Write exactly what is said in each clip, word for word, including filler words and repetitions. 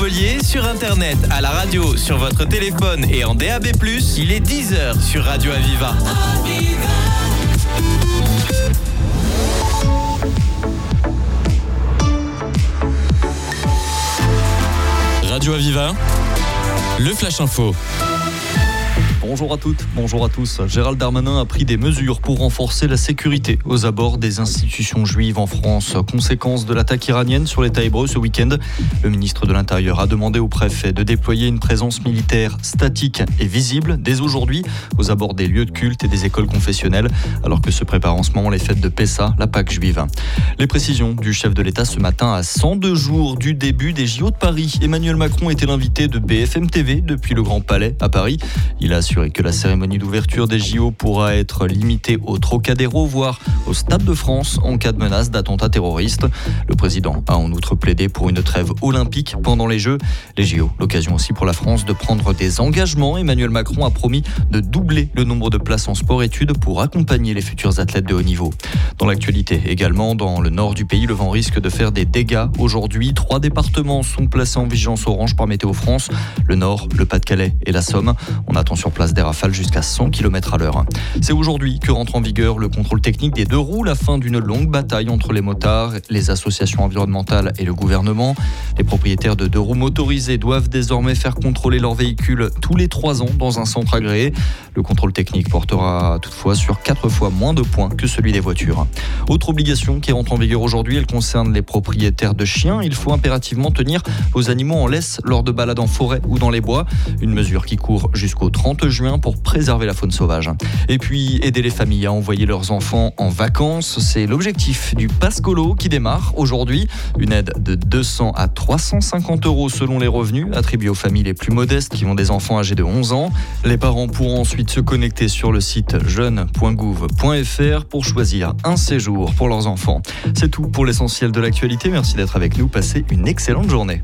Montpellier, sur internet, à la radio, sur votre téléphone et en D A B plus, il est dix heures sur Radio Aviva. Radio Aviva, le Flash Info. Bonjour à toutes, bonjour à tous. Gérald Darmanin a pris des mesures pour renforcer la sécurité aux abords des institutions juives en France. Conséquence de l'attaque iranienne sur l'État hébreu ce week-end, le ministre de l'Intérieur a demandé au préfet de déployer une présence militaire statique et visible dès aujourd'hui aux abords des lieux de culte et des écoles confessionnelles, alors que se préparent en ce moment les fêtes de Pessa, la Pâque juive. Les précisions du chef de l'État ce matin à cent deux jours du début des J O de Paris. Emmanuel Macron était l'invité de B F M T V depuis le Grand Palais à Paris. Il a assuré que la cérémonie d'ouverture des J O pourra être limitée au Trocadéro, voire au Stade de France en cas de menace d'attentat terroriste. Le président a en outre plaidé pour une trêve olympique pendant les Jeux. Les J O, l'occasion aussi pour la France de prendre des engagements. Emmanuel Macron a promis de doubler le nombre de places en sport-études pour accompagner les futurs athlètes de haut niveau. Dans l'actualité également, dans le nord du pays, le vent risque de faire des dégâts. Aujourd'hui, trois départements sont placés en vigilance orange par Météo France. Le Nord, le Pas-de-Calais et la Somme. On attend sur place des rafales jusqu'à cent kilomètres à l'heure. C'est aujourd'hui que rentre en vigueur le contrôle technique des deux roues, la fin d'une longue bataille entre les motards, les associations environnementales et le gouvernement. Les propriétaires de deux roues motorisées doivent désormais faire contrôler leur véhicule tous les trois ans dans un centre agréé. Le contrôle technique portera toutefois sur quatre fois moins de points que celui des voitures. Autre obligation qui rentre en vigueur aujourd'hui, elle concerne les propriétaires de chiens. Il faut impérativement tenir vos animaux en laisse lors de balades en forêt ou dans les bois. Une mesure qui court jusqu'au trente juin pour préserver la faune sauvage. Et puis aider les familles à envoyer leurs enfants en vacances, c'est l'objectif du Passcolo qui démarre aujourd'hui. Une aide de deux cents à trois cent cinquante euros selon les revenus attribués aux familles les plus modestes qui ont des enfants âgés de onze ans. Les parents pourront ensuite se connecter sur le site jeune point gouv point f r pour choisir un séjour pour leurs enfants. C'est tout pour l'essentiel de l'actualité. Merci d'être avec nous. Passez une excellente journée.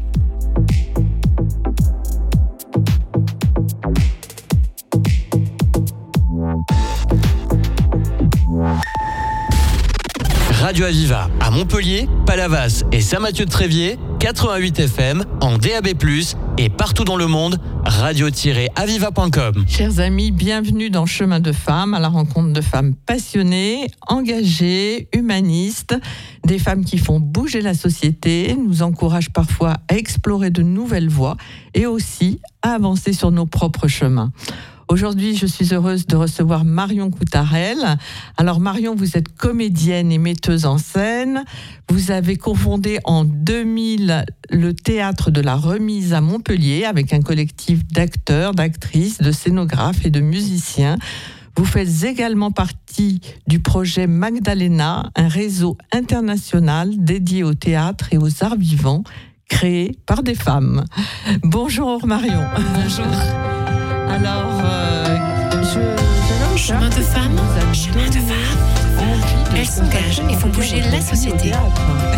Radio Aviva à Montpellier, Palavas et Saint-Mathieu-de-Tréviers, quatre-vingt-huit F M en D A B plus, et partout dans le monde, radio tiret aviva point com. Chers amis, bienvenue dans Chemin de Femmes, à la rencontre de femmes passionnées, engagées, humanistes, des femmes qui font bouger la société, nous encouragent parfois à explorer de nouvelles voies et aussi à avancer sur nos propres chemins. Aujourd'hui, je suis heureuse de recevoir Marion Coutarel. Alors Marion, vous êtes comédienne et metteuse en scène. Vous avez cofondé en deux mille le théâtre de la Remise à Montpellier avec un collectif d'acteurs, d'actrices, de scénographes et de musiciens. Vous faites également partie du projet Magdalena, un réseau international dédié au théâtre et aux arts vivants, créé par des femmes. Bonjour Marion. Bonjour. Alors, euh, je, chemin de femmes, chemin de femmes. Elles s'engagent et font bouger la société. Alors,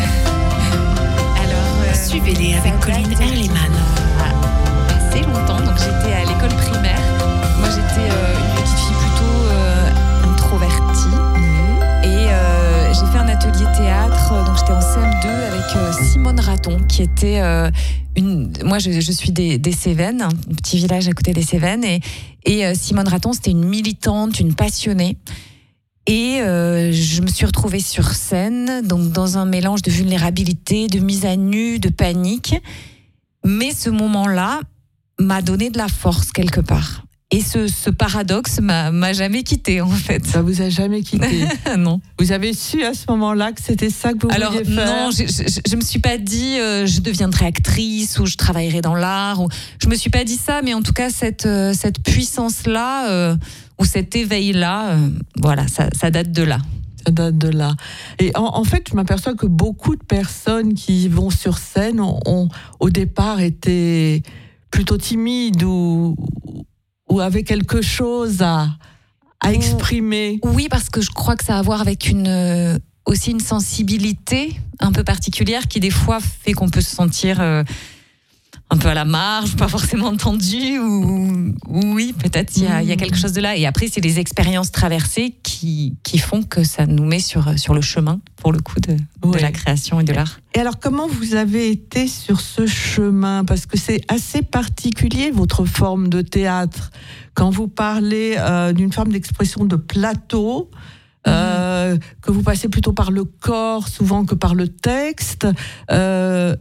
euh, suivez-les avec Colline Erleman. Assez longtemps, donc j'étais à l'école primaire. Moi, j'étais euh, une petite fille plutôt euh, introvertie. Mmh. Et euh, j'ai fait un atelier théâtre. Donc, j'étais en C M deux avec euh, Simone Raton, qui était euh, une. Moi, je, je suis des, des Cévennes, un petit village à côté des Cévennes, et, et euh, Simone Raton, c'était une militante, une passionnée. Et euh, je me suis retrouvée sur scène, donc dans un mélange de vulnérabilité, de mise à nu, de panique. Mais ce moment-là m'a donné de la force quelque part. Et ce, ce paradoxe m'a, m'a jamais quittée, en fait. Ça vous a jamais quitté? Non. Vous avez su à ce moment-là que c'était ça que vous Alors, vouliez faire? non, je, je, je me suis pas dit euh, je deviendrai actrice ou je travaillerai dans l'art. Ou, je me suis pas dit ça, mais en tout cas cette euh, cette puissance-là euh, ou cet éveil-là, euh, voilà, ça, ça date de là. Ça date de là. Et en, en fait, je m'aperçois que beaucoup de personnes qui vont sur scène ont, ont au départ été plutôt timides ou ou avaient quelque chose à, à exprimer. Oui, parce que je crois que ça a à voir avec une, aussi une sensibilité un peu particulière qui, des fois, fait qu'on peut se sentir euh, un peu à la marge, pas forcément entendu, ou, ou oui, peut-être il y a, il y a quelque chose de là. Et après, c'est les expériences traversées qui, qui font que ça nous met sur, sur le chemin, pour le coup, de, Oui. de la création et de l'art. Et alors, comment vous avez été sur ce chemin? Parce que c'est assez particulier, votre forme de théâtre. Quand vous parlez euh, d'une forme d'expression de plateau, euh, mmh. que vous passez plutôt par le corps souvent que par le texte, euh,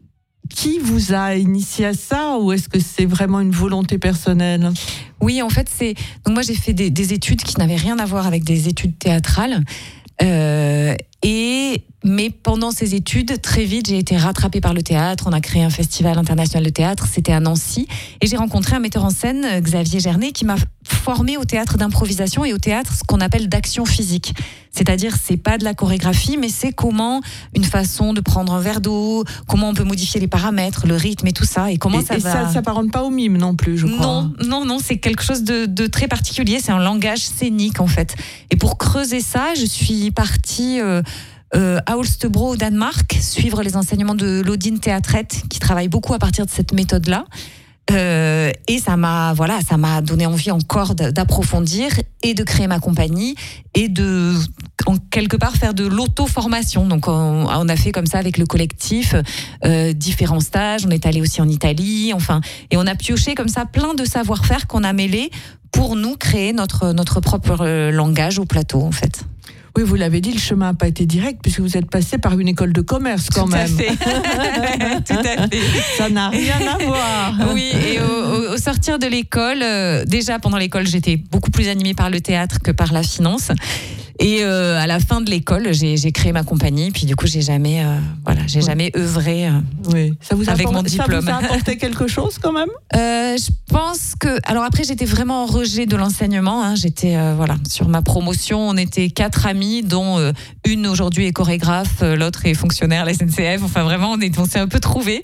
qui vous a initié à ça, ou est-ce que c'est vraiment une volonté personnelle? Oui, en fait, c'est... Donc moi, j'ai fait des, des études qui n'avaient rien à voir avec des études théâtrales. Euh, et... Mais pendant ces études, très vite, j'ai été rattrapée par le théâtre. On a créé un festival international de théâtre, c'était à Nancy. Et j'ai rencontré un metteur en scène, Xavier Gernet, qui m'a formée au théâtre d'improvisation et au théâtre, ce qu'on appelle d'action physique. C'est-à-dire, c'est pas de la chorégraphie, mais c'est comment une façon de prendre un verre d'eau, comment on peut modifier les paramètres, le rythme et tout ça. Et comment et, ça et va... ça ne s'apparente pas au mime non plus, je crois. Non, non, non, c'est quelque chose de, de très particulier. C'est un langage scénique, en fait. Et pour creuser ça, je suis partie... Euh, Euh, à Holstebro au Danemark, suivre les enseignements de Lodine Théâtrette, qui travaille beaucoup à partir de cette méthode-là. Euh, et ça m'a, voilà, ça m'a donné envie encore d'approfondir et de créer ma compagnie et de, en quelque part, faire de l'auto-formation. Donc, on, on a fait comme ça avec le collectif euh, différents stages. On est allé aussi en Italie, enfin, et on a pioché comme ça plein de savoir-faire qu'on a mêlés pour nous créer notre notre propre langage au plateau, en fait. Oui, vous l'avez dit, le chemin n'a pas été direct puisque vous êtes passé par une école de commerce quand Tout même. À fait. Tout à fait. Ça n'a rien à voir. Oui, et au, au, au sortir de l'école, euh, déjà pendant l'école, j'étais beaucoup plus animée par le théâtre que par la finance. Et euh, à la fin de l'école, j'ai, j'ai créé ma compagnie. Puis du coup, j'ai jamais, euh, voilà, j'ai oui. jamais œuvré euh, oui. ça vous a avec apporté, mon diplôme. Ça vous a apporté quelque chose quand même? euh, Je pense que... Alors après, j'étais vraiment en rejet de l'enseignement. Hein. J'étais, euh, voilà, sur ma promotion, on était quatre amis, dont euh, une aujourd'hui est chorégraphe, euh, l'autre est fonctionnaire à la S N C F. Enfin, vraiment, on, est, on s'est un peu trouvés.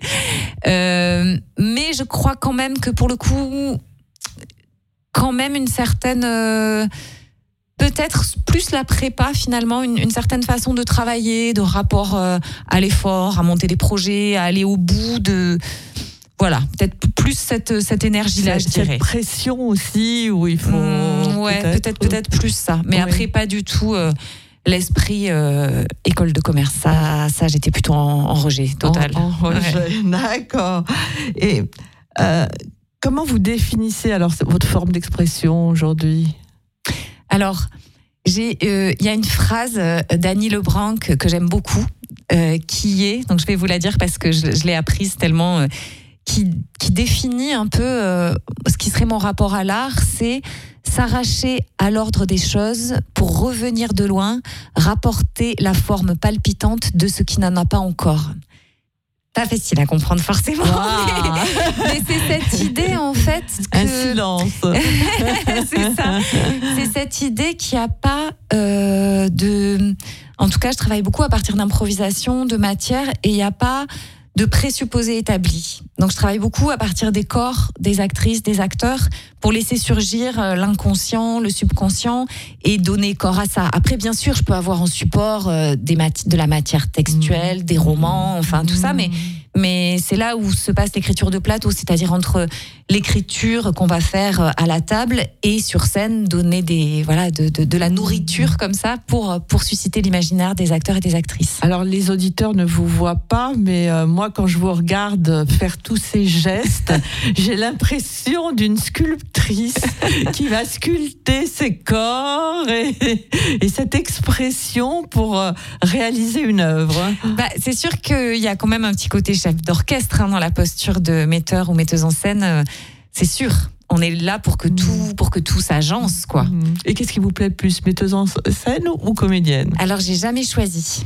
Euh, mais je crois quand même que pour le coup, quand même une certaine... Euh, peut-être plus la prépa finalement, une, une certaine façon de travailler, de rapport euh, à l'effort, à monter des projets, à aller au bout de... Voilà, peut-être plus cette, cette énergie-là, cette, je dirais. Cette pression aussi, où il faut... Mmh, ouais, peut-être, peut-être, peut-être plus ça. Mais oui. Après, pas du tout euh, l'esprit euh, école de commerce. Ça, ça j'étais plutôt en, en rejet total. En, en rejet, ouais. D'accord. Et euh, comment vous définissez alors votre forme d'expression aujourd'hui ? Alors, il euh, y a une phrase d'Annie Lebranc que, que j'aime beaucoup, euh, qui est, donc je vais vous la dire parce que je, je l'ai apprise tellement, euh, qui, qui définit un peu euh, ce qui serait mon rapport à l'art, c'est s'arracher à l'ordre des choses pour revenir de loin, rapporter la forme palpitante de ce qui n'en a pas encore. Pas facile à comprendre forcément, wow. mais, mais c'est cette idée en fait que... Un silence. C'est ça. C'est cette idée qu'il n'y a pas euh, de... En tout cas, je travaille beaucoup à partir d'improvisation, de matière, et il n'y a pas de présupposés établis. Donc je travaille beaucoup à partir des corps, des actrices, des acteurs, pour laisser surgir l'inconscient, le subconscient, et donner corps à ça. Après, bien sûr, je peux avoir en support euh, des mat- de la matière textuelle, des romans, enfin tout ça, mais... Mais c'est là où se passe l'écriture de plateau, c'est-à-dire entre l'écriture qu'on va faire à la table et sur scène, donner des, voilà, de, de, de la nourriture comme ça pour, pour susciter l'imaginaire des acteurs et des actrices. Alors les auditeurs ne vous voient pas, mais euh, moi quand je vous regarde faire tous ces gestes, j'ai l'impression d'une sculptrice qui va sculpter ses corps et, et cette expression pour euh, réaliser une œuvre. Bah, c'est sûr qu'il y a quand même un petit côté chef d'orchestre hein, dans la posture de metteur ou metteuse en scène, euh, c'est sûr. On est là pour que tout, pour que tout s'agence, quoi. Et qu'est-ce qui vous plaît plus, metteuse en scène ou comédienne ? Alors, j'ai jamais choisi.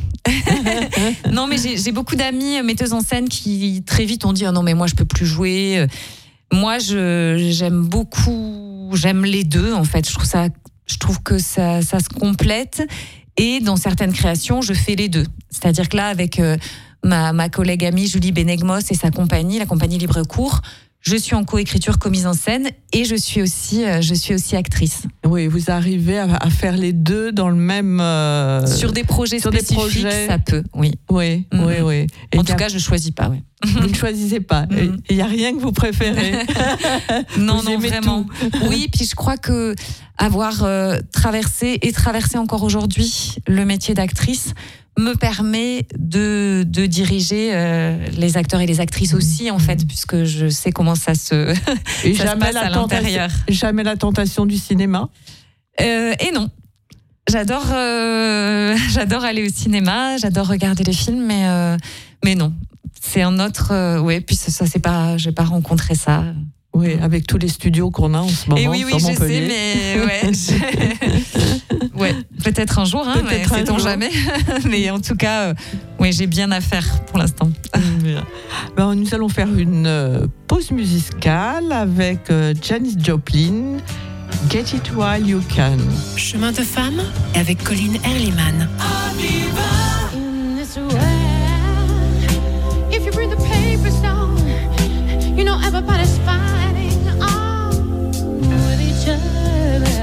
Non, mais j'ai, j'ai beaucoup d'amis metteuses en scène qui très vite ont dit oh non mais moi je peux plus jouer. Moi, je j'aime beaucoup, j'aime les deux en fait. Je trouve ça, je trouve que ça, ça se complète. Et dans certaines créations, je fais les deux. C'est-à-dire que là, avec euh, Ma, ma collègue amie Julie Benegmos et sa compagnie, la compagnie Libre Cours, je suis en coécriture, co-mise en scène et je suis aussi, euh, je suis aussi actrice. Oui, vous arrivez à, à faire les deux dans le même... Euh, sur des projets sur spécifiques, des projets... ça peut, oui. Oui, mm-hmm. oui, oui. Et en tout a... cas, je ne choisis pas, oui. Vous ne choisissez pas. Il mm-hmm. n'y a rien que vous préférez. non, vous non, vraiment. Tout. Oui, puis je crois que avoir euh, traversé et traversé encore aujourd'hui le métier d'actrice me permet de, de diriger euh, les acteurs et les actrices aussi, en fait, puisque je sais comment ça se, et ça jamais se passe la à l'intérieur. Jamais la tentation du cinéma euh, Et non. J'adore, euh, j'adore aller au cinéma, j'adore regarder les films, mais, euh, mais non. C'est un autre... Euh, oui, puis ça, ça c'est pas... Je n'ai pas rencontré ça. Oui, avec tous les studios qu'on a en ce moment. Et oui, oui, je sais, mais ouais, je... ouais, peut-être un jour, hein, peut-être mais sait-on jamais. Mais en tout cas, euh, oui, j'ai bien à faire pour l'instant. Ben, nous allons faire une euh, pause musicale avec euh, Janis Joplin, Get It While You Can. Chemin de femme avec Colline Erliman. In this world, if you read the papers down, you know everybody's fighting on with each other.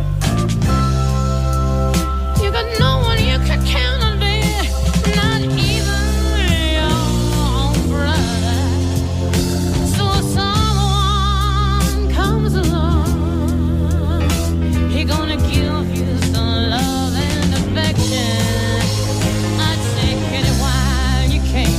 You got no one you can count on there, not even your own brother. So someone comes along, he gonna give you some love and affection. I'd say get it while you can.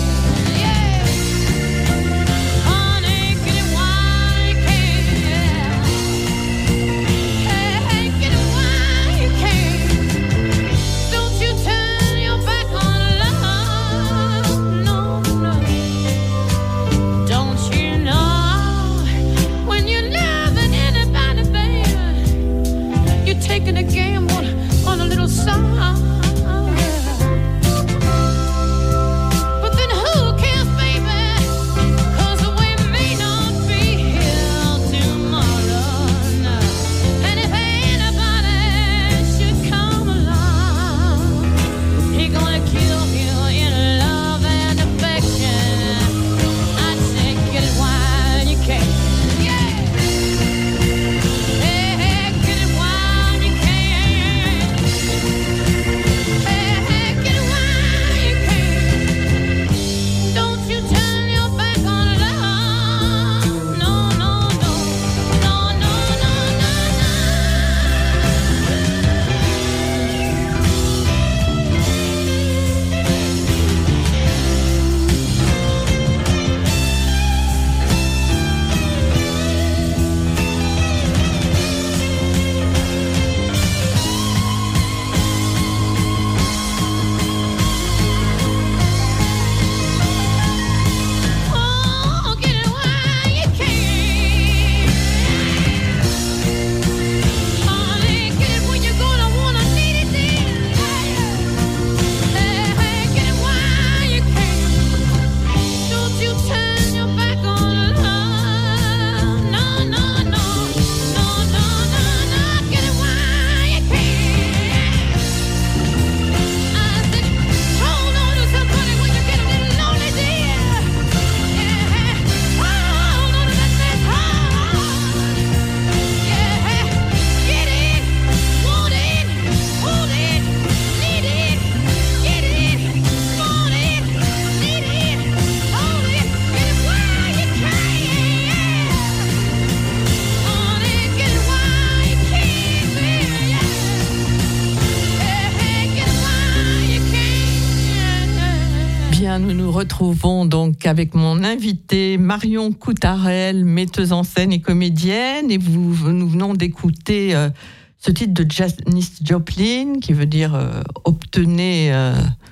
Taking a gamble on a little song. But then who cares, baby? Cause we may not be here tomorrow. No. And if anybody should come along, he gonna kill you in love and affection. I'd say get it while you can. Nous nous retrouvons donc avec mon invité Marion Coutarel, metteuse en scène et comédienne, et vous, nous venons d'écouter euh, ce titre de Janis Joplin qui veut dire euh, obtenez euh,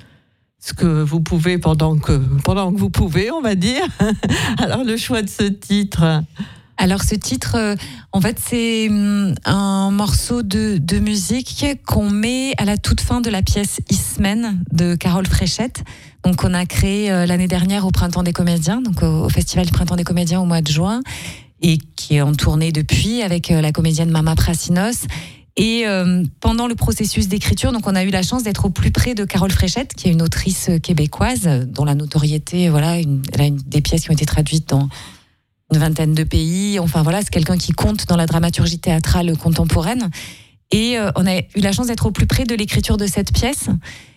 ce que vous pouvez pendant que, pendant que vous pouvez, on va dire. Alors le choix de ce titre. Alors ce titre, euh, en fait, c'est un morceau de, de musique qu'on met à la toute fin de la pièce Ismen de Carole Fréchette. Donc on a créé euh, l'année dernière au Printemps des Comédiens, donc au, au Festival du Printemps des Comédiens au mois de juin, et qui est en tournée depuis avec euh, la comédienne Mama Prassinos. Et euh, pendant le processus d'écriture, donc on a eu la chance d'être au plus près de Carole Fréchette, qui est une autrice québécoise dont la notoriété, voilà, une, elle a une, des pièces qui ont été traduites dans une vingtaine de pays. Enfin voilà, c'est quelqu'un qui compte dans la dramaturgie théâtrale contemporaine. Et euh, on a eu la chance d'être au plus près de l'écriture de cette pièce.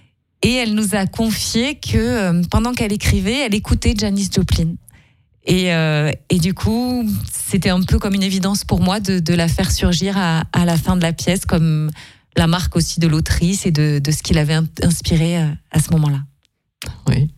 Et elle nous a confié que euh, pendant qu'elle écrivait, elle écoutait Janis Joplin. Et, euh, et du coup, c'était un peu comme une évidence pour moi de, de la faire surgir à, à la fin de la pièce, comme la marque aussi de l'autrice et de, de ce qui l'avait inspiré à ce moment-là. Oui.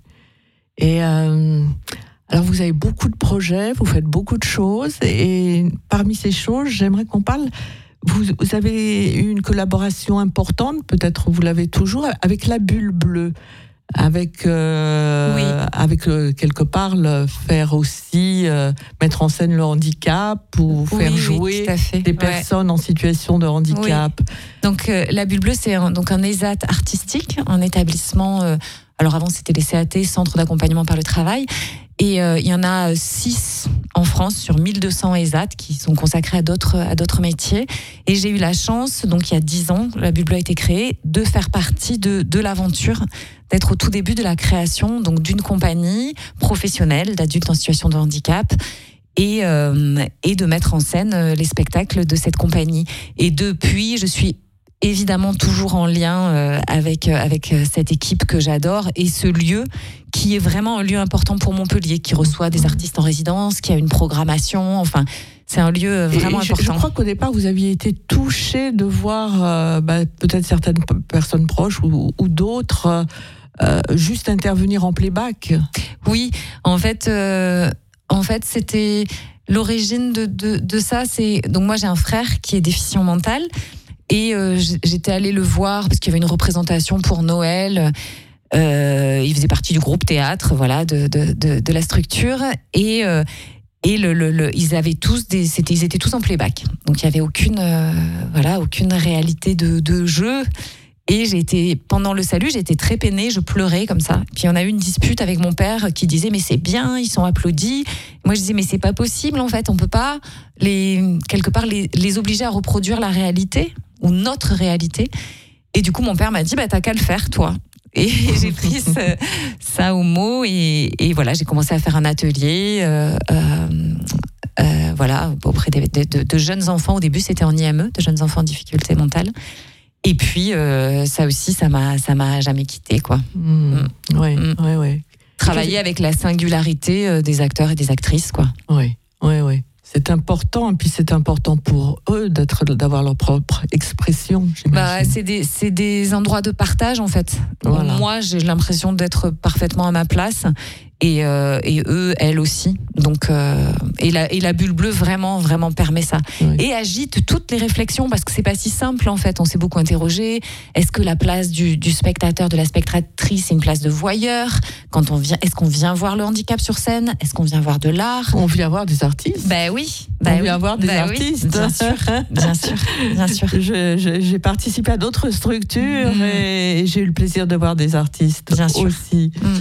Et euh, alors, vous avez beaucoup de projets, vous faites beaucoup de choses. Et parmi ces choses, j'aimerais qu'on parle... Vous, vous avez eu une collaboration importante, peut-être vous l'avez toujours, avec la Bulle Bleue. Avec, euh, oui. avec euh, quelque part, le faire aussi euh, mettre en scène le handicap ou faire oui, jouer oui, des personnes ouais. en situation de handicap. Oui. Donc, euh, la Bulle Bleue, c'est un, donc un ESAT artistique, un établissement. Euh, alors, avant, c'était les C A T, Centre d'accompagnement par le travail. Et euh, il y en a six en France sur mille deux cents ESAT qui sont consacrés à d'autres, à d'autres métiers. Et j'ai eu la chance, donc il y a dix ans, la Bulle Bleue a été créée, de faire partie de, de l'aventure, d'être au tout début de la création donc d'une compagnie professionnelle d'adultes en situation de handicap et, euh, et de mettre en scène les spectacles de cette compagnie. Et depuis, je suis évidemment toujours en lien euh, avec, avec cette équipe que j'adore et ce lieu qui est vraiment un lieu important pour Montpellier, qui reçoit des artistes en résidence, qui a une programmation, enfin, c'est un lieu vraiment et important. Je, je crois qu'au départ, vous aviez été touchée de voir euh, bah, peut-être certaines personnes proches ou, ou d'autres euh, juste intervenir en playback. Oui, en fait, euh, en fait c'était l'origine de, de, de ça. C'est, donc moi, j'ai un frère qui est déficient mental. Et euh, j'étais allée le voir parce qu'il y avait une représentation pour Noël. Euh, il faisait partie du groupe théâtre, voilà, de de de, de la structure. Et euh, et le, le, le ils avaient tous des, c'était, ils étaient tous en playback. Donc il y avait aucune, euh, voilà, aucune réalité de de jeu. Et j'ai été pendant le salut, j'ai été très peinée, je pleurais comme ça. Puis on a eu une dispute avec mon père qui disait mais c'est bien, ils sont applaudis. Moi je disais mais c'est pas possible en fait, on peut pas les quelque part les les obliger à reproduire la réalité ou notre réalité. Et du coup, mon père m'a dit, bah, t'as qu'à le faire, toi. Et j'ai pris ce, ça au mot et, et voilà, j'ai commencé à faire un atelier, euh, euh, euh, voilà, auprès de, de, de jeunes enfants. Au début, c'était en I M E, de jeunes enfants en difficulté mentale. Et puis, euh, ça aussi, ça m'a, ça m'a jamais quitté, quoi. Mmh. Mmh. Oui, mmh. oui, oui. Travailler avec la singularité des acteurs et des actrices, quoi. Oui, oui, oui. C'est important, et puis c'est important pour eux d'être, d'avoir leur propre expression. Bah, c'est des, c'est des endroits de partage en fait. Voilà. Moi, j'ai l'impression d'être parfaitement à ma place, et, euh, et eux, elles aussi. Donc, euh, et la, et la Bulle Bleue vraiment, vraiment permet ça. Oui. Et agite toutes les réflexions parce que c'est pas si simple en fait. On s'est beaucoup interrogé. Est-ce que la place du, du spectateur, de la spectatrice, c'est une place de voyeur quand on vient? Est-ce qu'on vient voir le handicap sur scène? Est-ce qu'on vient voir de l'art? On vient voir des artistes. Ben oui. Ben on oui. vient voir des ben artistes. Oui. Bien sûr, bien sûr, bien sûr. Je, je, j'ai participé à d'autres structures mmh. et j'ai eu le plaisir de voir des artistes bien sûr. aussi. Mmh.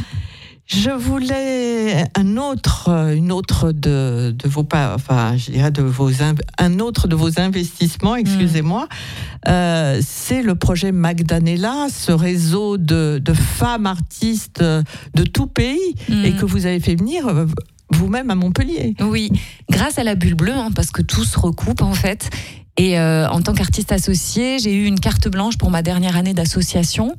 Je voulais un autre, une autre de, de vos, enfin, je dirais de vos, un autre de vos investissements, excusez-moi. Mmh. Euh, c'est le projet Magdanella, ce réseau de, de femmes artistes de tout pays mmh. et que vous avez fait venir vous-même à Montpellier. Oui, grâce à la Bulle Bleue, hein, parce que tout se recoupe en fait. Et euh, en tant qu'artiste associée, j'ai eu une carte blanche pour ma dernière année d'association.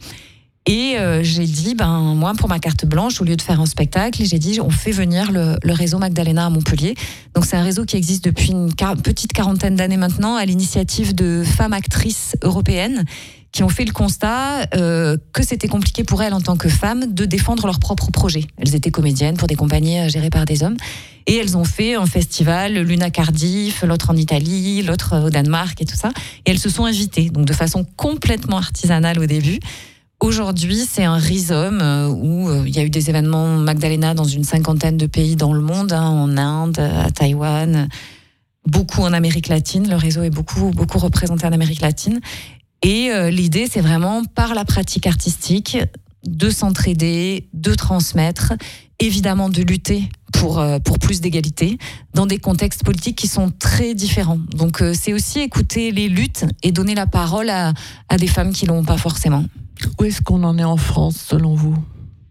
Et euh, j'ai dit, ben moi pour ma carte blanche, au lieu de faire un spectacle, j'ai dit on fait venir le, le réseau Magdalena à Montpellier. Donc c'est un réseau qui existe depuis une car- petite quarantaine d'années maintenant, à l'initiative de femmes actrices européennes qui ont fait le constat euh, que c'était compliqué pour elles en tant que femmes de défendre leurs propres projets. Elles étaient comédiennes pour des compagnies gérées par des hommes. Et elles ont fait un festival, Luna Cardiff, l'autre en Italie, l'autre au Danemark et tout ça. Et elles se sont invitées, donc de façon complètement artisanale au début. Aujourd'hui, c'est un rhizome où il y a eu des événements Magdalena dans une cinquantaine de pays dans le monde, hein, en Inde, à Taïwan, beaucoup en Amérique latine. Le réseau est beaucoup, beaucoup représenté en Amérique latine. Et euh, l'idée, c'est vraiment, par la pratique artistique, de s'entraider, de transmettre, évidemment de lutter pour, euh, pour plus d'égalité, dans des contextes politiques qui sont très différents. Donc euh, c'est aussi écouter les luttes et donner la parole à, à des femmes qui ne l'ont pas forcément. Où est-ce qu'on en est en France, selon vous ?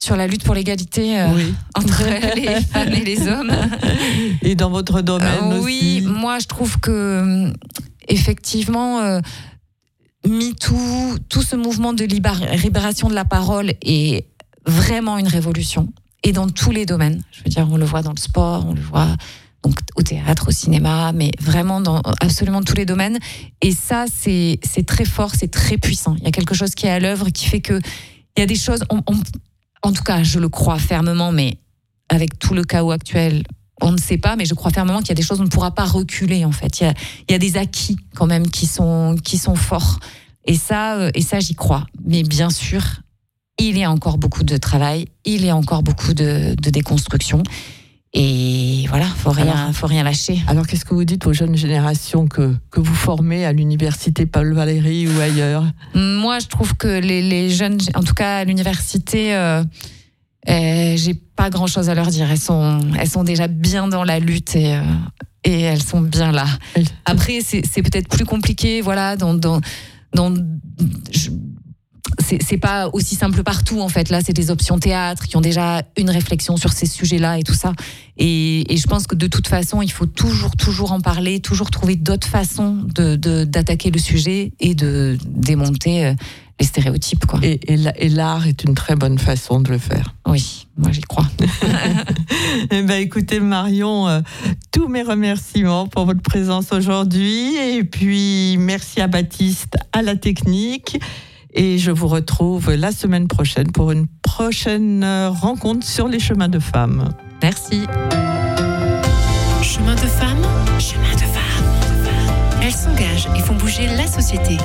sur la lutte pour l'égalité euh, Oui. entre les femmes et les hommes. Et dans votre domaine Euh, aussi. oui, moi je trouve que effectivement, euh, MeToo, tout ce mouvement de libar- libération de la parole est vraiment une révolution. Et dans tous les domaines. Je veux dire, on le voit dans le sport, on le voit donc au théâtre, au cinéma, mais vraiment dans absolument tous les domaines. Et ça, c'est, c'est très fort, c'est très puissant. Il y a quelque chose qui est à l'œuvre qui fait que il y a des choses, on, on, en tout cas, je le crois fermement, mais avec tout le chaos actuel, on ne sait pas, mais je crois fermement qu'il y a des choses, on ne pourra pas reculer, en fait. Il y a, il y a des acquis, quand même, qui sont, qui sont forts. Et ça, et ça, j'y crois. Mais bien sûr, il y a encore beaucoup de travail, il y a encore beaucoup de, de déconstruction. Et voilà, faut rien, Alors, faut rien lâcher. Alors, qu'est-ce que vous dites aux jeunes générations que, que vous formez à l'université Paul Valéry ou ailleurs? Moi, je trouve que les, les jeunes, en tout cas à l'université, euh, euh, j'ai pas grand-chose à leur dire. Elles sont, elles sont déjà bien dans la lutte et, euh, et elles sont bien là. Après, c'est, c'est peut-être plus compliqué, voilà, dans, dans, dans je, c'est, c'est pas aussi simple partout, en fait. Là, c'est des options théâtre qui ont déjà une réflexion sur ces sujets-là et tout ça. Et, et je pense que de toute façon, il faut toujours, toujours en parler, toujours trouver d'autres façons de, de, d'attaquer le sujet et de démonter les stéréotypes, quoi. Et, et, et l'art est une très bonne façon de le faire. Oui, moi j'y crois. Eh ben, écoutez, Marion, euh, tous mes remerciements pour votre présence aujourd'hui. Et puis, merci à Baptiste, à la technique. Et je vous retrouve la semaine prochaine pour une prochaine rencontre sur les chemins de femmes. Merci. Chemin de femmes, chemin de femmes. Elles s'engagent et font bouger la société.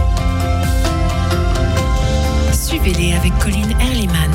Suivez-les avec Colline Erliman.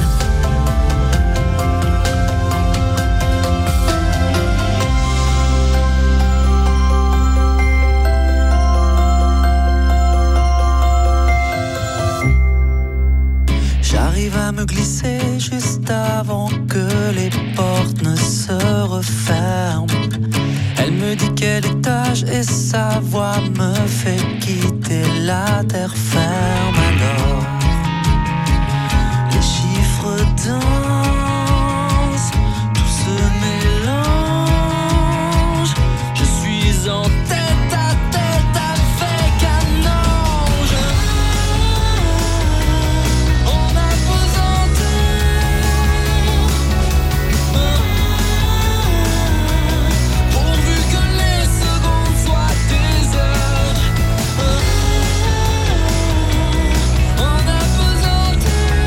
J'arrive à me glisser juste avant que les portes ne se referment. Elle me dit quel étage et sa voix me fait quitter la terre ferme. Alors, les chiffres dansent, tout se mélange. Je suis en tête à tête avec un ange. On a pesanteur, pourvu que les secondes soient des heures. On a pesanteur,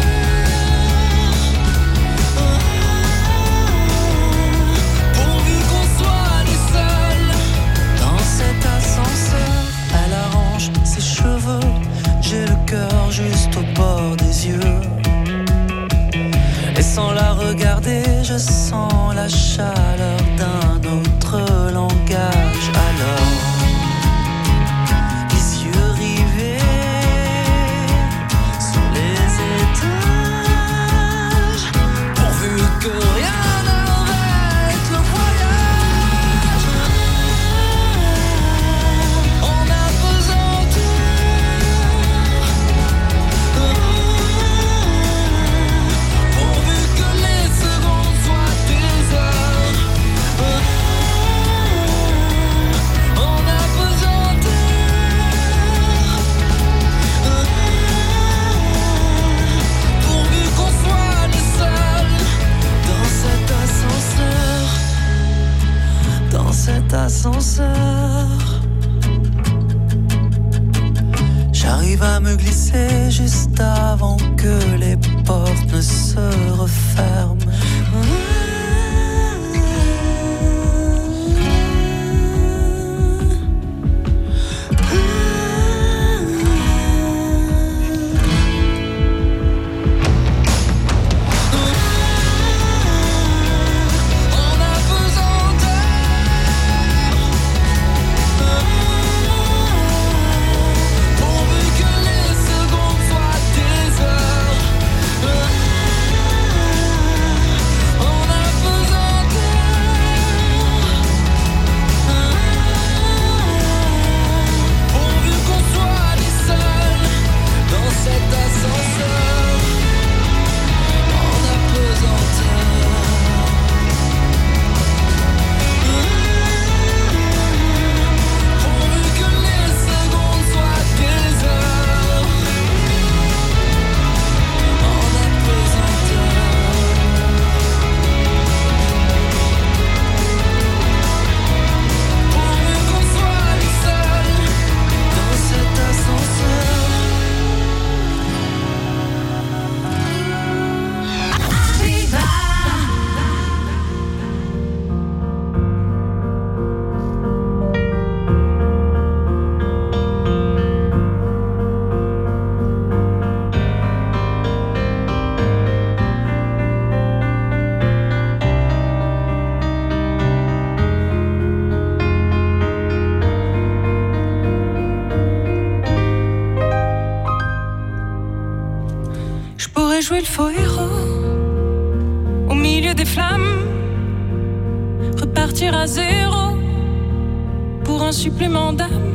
pourvu qu'on soit les seuls. Dans cet ascenseur, elle arrange ses cheveux. J'ai le cœur juste au bord des yeux. Et sans la regarder, je sens la chaleur d'un autre langage. Alors, les yeux rivés sur les étages, pourvu que rien n'arrête le voyage. On a pesanteur, pourvu que les secondes soient des heures. On a pesanteur, pourvu qu'on soit les seuls dans cet ascenseur, dans cet ascenseur. J'arrive à me glisser juste avant que les portes ne se referment. On a pesanteur, pourvu que les secondes soient des heures. faux héros au milieu des flammes, repartir à zéro pour un supplément d'âme.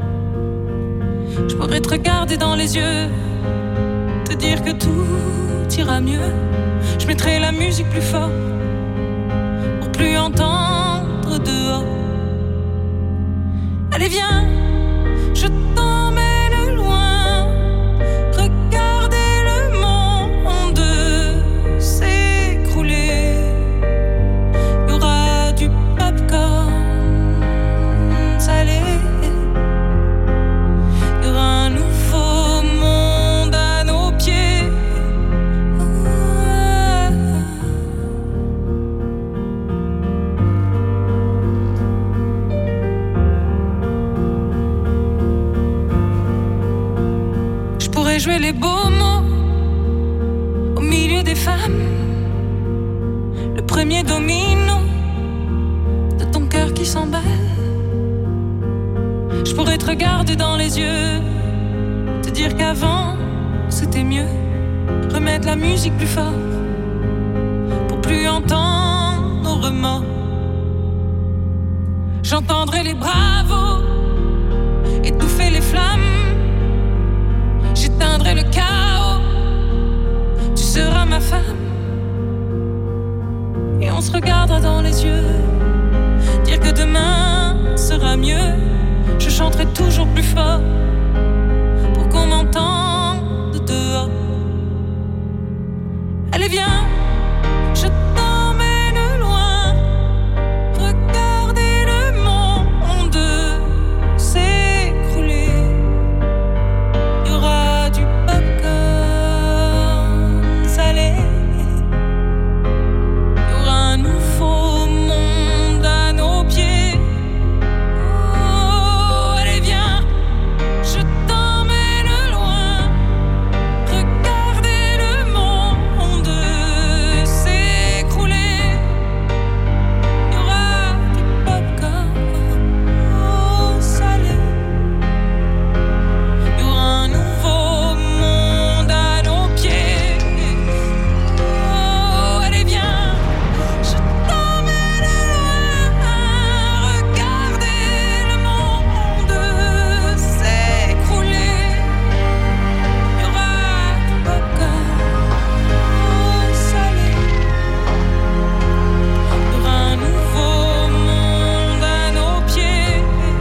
Je pourrais te regarder dans les yeux, te dire que tout ira mieux. Je mettrai la musique plus fort pour plus entendre dehors. Allez viens, je t'emmène loin, regarder le monde s'écrouler. Il y aura du popcorn salé, il y aura un nouveau monde à nos pieds. Je pourrais jouer les beaux mots au milieu des femmes, le premier domino de ton cœur qui s'emballe. Je pourrais te regarder dans les yeux, te dire qu'avant c'était mieux, remettre la musique plus fort pour plus entendre nos remords. J'entendrai les bravos étouffer les flammes, j'éteindrai le chaos, tu seras ma femme. Et on se regardera dans les yeux, dire que demain sera mieux. Je chanterai toujours plus fort pour qu'on m'entende dehors. Allez viens, je t'emmène loin, regarder le monde s'écrouler. Il y aura du popcorn salé, il y aura un nouveau monde à nos pieds. Oh, allez viens, je t'emmène loin, regarder le monde s'écrouler. Il y aura du popcorn salé, il y aura un nouveau monde à nos pieds. Oh, allez viens, je t'emmène loin, regarder le monde s'écrouler. Il y aura du popcorn salé, il y aura un nouveau monde à nos pieds.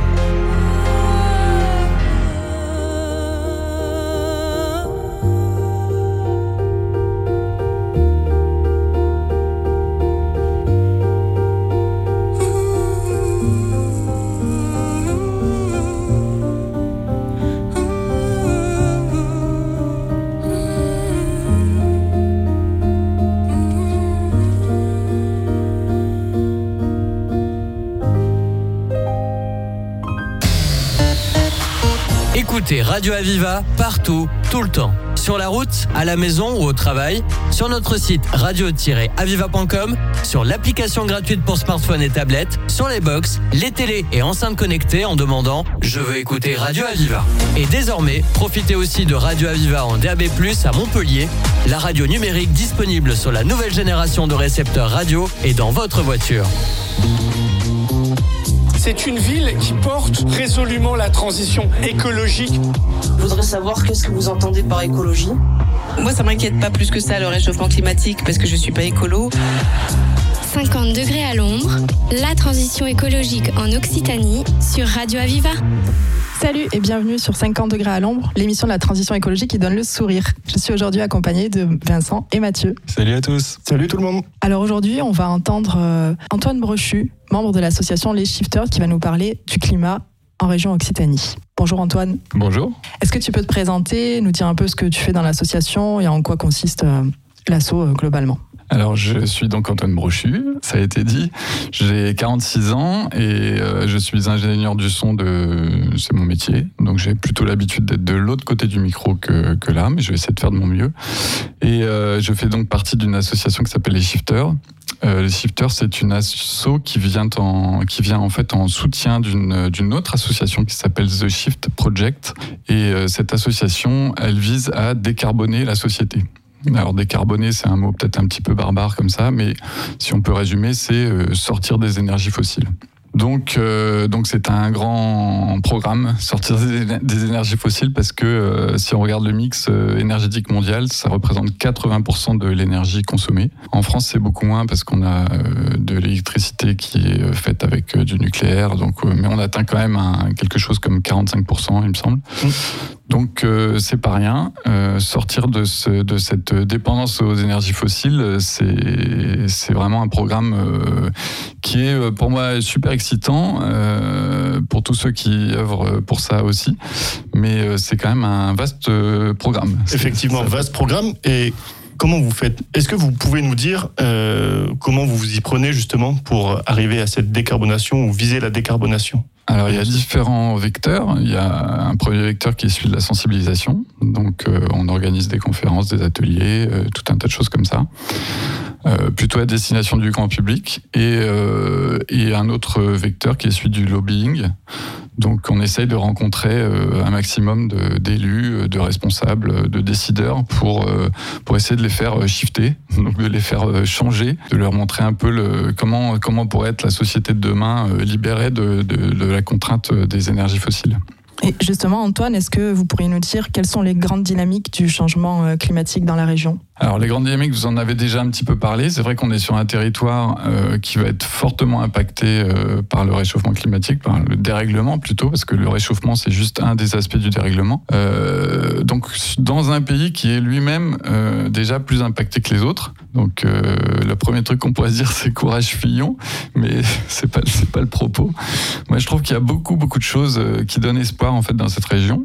Écoutez Radio Aviva partout, tout le temps. Sur la route, à la maison ou au travail, sur notre site radio tiret aviva point com, sur l'application gratuite pour smartphone et tablette, sur les box, les télés et enceintes connectées en demandant « Je veux écouter Radio Aviva ». Et désormais, profitez aussi de Radio Aviva en D A B plus, à Montpellier, la radio numérique disponible sur la nouvelle génération de récepteurs radio et dans votre voiture. C'est une ville qui porte résolument la transition écologique. Je voudrais savoir qu'est-ce que vous entendez par écologie. Moi, ça m'inquiète pas plus que ça, le réchauffement climatique, parce que je suis pas écolo. cinquante degrés à l'ombre, la transition écologique en Occitanie sur Radio Aviva. Salut et bienvenue sur cinquante degrés à l'ombre, l'émission de la transition écologique qui donne le sourire. Je suis aujourd'hui accompagnée de Vincent et Mathieu. Salut à tous. Salut tout le monde. Alors aujourd'hui, on va entendre euh, Antoine Brochu, membre de l'association Les Shifters, qui va nous parler du climat en région Occitanie. Bonjour Antoine. Bonjour. Est-ce que tu peux te présenter, nous dire un peu ce que tu fais dans l'association et en quoi consiste euh, l'asso euh, globalement ? Alors, je suis donc Antoine Brochu, ça a été dit. J'ai quarante-six ans et euh, je suis ingénieur du son, de... c'est mon métier. Donc, j'ai plutôt l'habitude d'être de l'autre côté du micro que, que là, mais je vais essayer de faire de mon mieux. Et euh, je fais donc partie d'une association qui s'appelle Les Shifters. Euh, les Shifters, c'est une asso qui vient en, qui vient en fait en soutien d'une, d'une autre association qui s'appelle The Shift Project. Et euh, cette association, elle vise à décarboner la société. Alors décarboner, c'est un mot peut-être un petit peu barbare comme ça, mais si on peut résumer, c'est euh, sortir des énergies fossiles. Donc, euh, donc c'est un grand programme, sortir des, des énergies fossiles, parce que euh, si on regarde le mix euh, énergétique mondial, ça représente quatre-vingts pour cent de l'énergie consommée. En France, c'est beaucoup moins parce qu'on a euh, de l'électricité qui est faite avec euh, du nucléaire, donc, euh, mais on atteint quand même un, quelque chose comme quarante-cinq pour cent, il me semble. Mmh. Donc euh, c'est pas rien. Euh, sortir de, ce, de cette dépendance aux énergies fossiles, c'est, c'est vraiment un programme euh, qui est pour moi super excitant, euh, pour tous ceux qui œuvrent pour ça aussi. Mais euh, c'est quand même un vaste euh, programme. Effectivement, vaste programme. Et comment vous faites ? Est-ce que vous pouvez nous dire euh, comment vous vous y prenez justement pour arriver à cette décarbonation ou viser la décarbonation ? Alors il y a différents vecteurs. Il y a un premier vecteur qui est celui de la sensibilisation. Donc euh, on organise des conférences, des ateliers, euh, tout un tas de choses comme ça. Euh, plutôt à destination du grand public. Et, euh, et un autre vecteur qui est celui du lobbying. Donc on essaye de rencontrer euh, un maximum de, d'élus, de responsables, de décideurs pour, euh, pour essayer de les faire shifter, donc de les faire changer, de leur montrer un peu le, comment, comment pourrait être la société de demain euh, libérée de, de, de la contrainte des énergies fossiles. Et justement, Antoine, est-ce que vous pourriez nous dire quelles sont les grandes dynamiques du changement climatique dans la région ? Alors les grandes dynamiques, vous en avez déjà un petit peu parlé. C'est vrai qu'on est sur un territoire euh, qui va être fortement impacté euh, par le réchauffement climatique, par le dérèglement plutôt, parce que le réchauffement c'est juste un des aspects du dérèglement. Euh, donc dans un pays qui est lui-même euh, déjà plus impacté que les autres. Donc euh, le premier truc qu'on pourrait se dire c'est courage fuyons, mais c'est pas c'est pas le propos. Moi je trouve qu'il y a beaucoup beaucoup de choses euh, qui donnent espoir en fait dans cette région,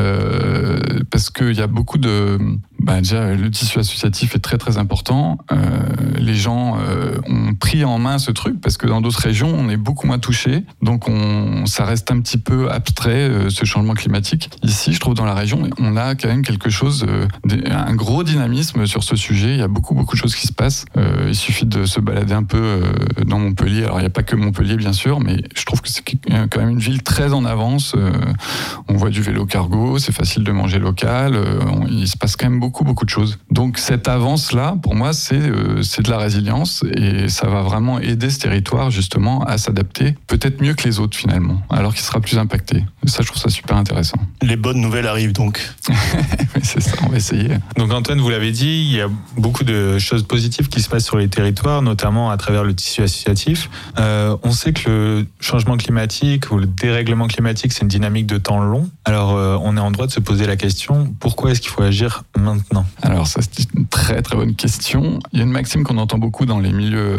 euh, parce qu'il y a beaucoup de bah, déjà le tissu associatif est très très important. Euh, les gens euh, ont pris en main ce truc parce que dans d'autres régions on est beaucoup moins touché, donc on ça reste un petit peu abstrait euh, ce changement climatique. Ici je trouve dans la région on a quand même quelque chose, euh, un gros dynamisme sur ce sujet. Il y a beaucoup beaucoup de choses qui se passent. Euh, il suffit de se balader un peu euh, dans Montpellier. Alors il n'y a pas que Montpellier bien sûr, mais je trouve que c'est quand même une ville très en avance. Euh, on voit du vélo cargo, c'est facile de manger local. Euh, on, il se passe quand même beaucoup beaucoup de choses. Donc cette avance là, pour moi, c'est euh, c'est de la résilience et ça va vraiment aider ce territoire justement à s'adapter, peut-être mieux que les autres finalement, alors qu'il sera plus impacté. Et ça, je trouve ça super intéressant. Les bonnes nouvelles arrivent donc. Oui, c'est ça, on va essayer. Donc Antoine, vous l'avez dit, il y a beaucoup de choses positives qui se passent sur les territoires, notamment à travers le tissu associatif. Euh, on sait que le changement climatique ou le dérèglement climatique, c'est une dynamique de temps long. Alors euh, on est en droit de se poser la question, pourquoi est-ce qu'il faut agir maintenant ? Alors ça, c'est une très très bonne question. Il y a une maxime qu'on entend beaucoup dans les milieux